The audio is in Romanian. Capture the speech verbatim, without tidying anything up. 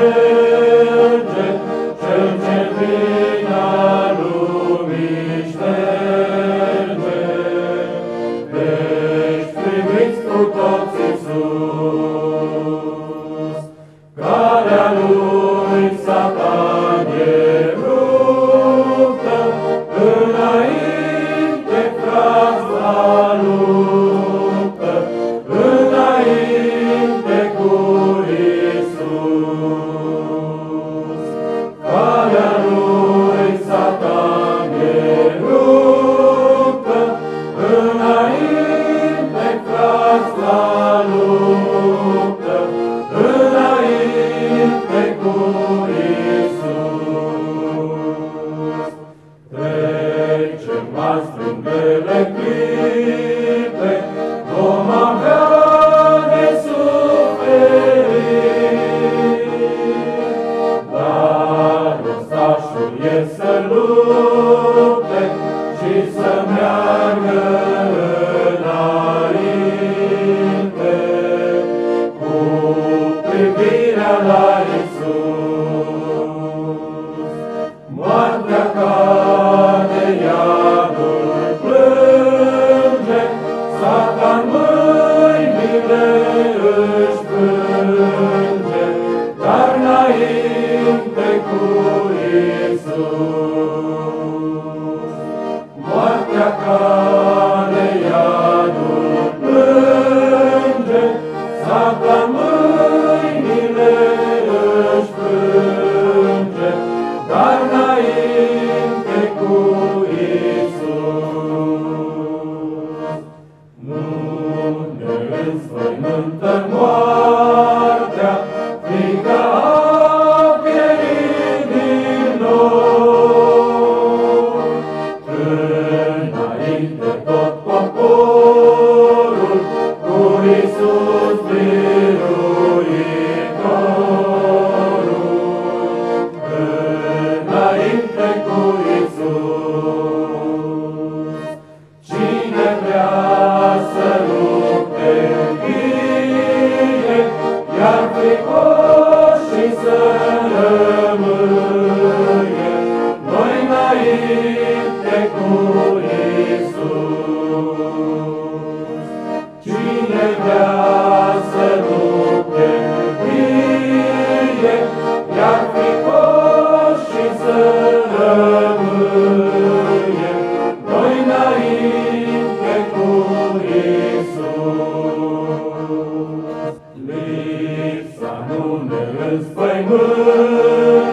merge, cel ce vina lumii șterge. Deci priviți cu toții sus, calea lui Satan e ruptă, înainte frați la luptă, înainte cu Iisus. Calea lui Satan e ruptă, înainte frați la luptă, înainte cu Iisus. Trecem mai strâmbele clipe, vom avea de suferit, dar ostașul e să lupte și să meargă înainte, cu privirea la Iisus. Moartea cade, iadul plânge, Satan mâinile își plânge, dar înainte cu Iisus. Moartea cade, iadul plânge, Satan mâinile își plânge, dar înainte cu Iisus. Nu ne înspăimântă moartea, frica a pierit din nou. Înainte tot poporul cu Iisus biruitorul, înainte cu Iisus. Cine vrea să lupte învie, iar fricoși și să rămâie, noi înainte cu Iisus. Cine vrea să lupte învie, iar fricoși și să rămâie, noi înainte cu Iisus. Lipsa nu ne înspăimântă,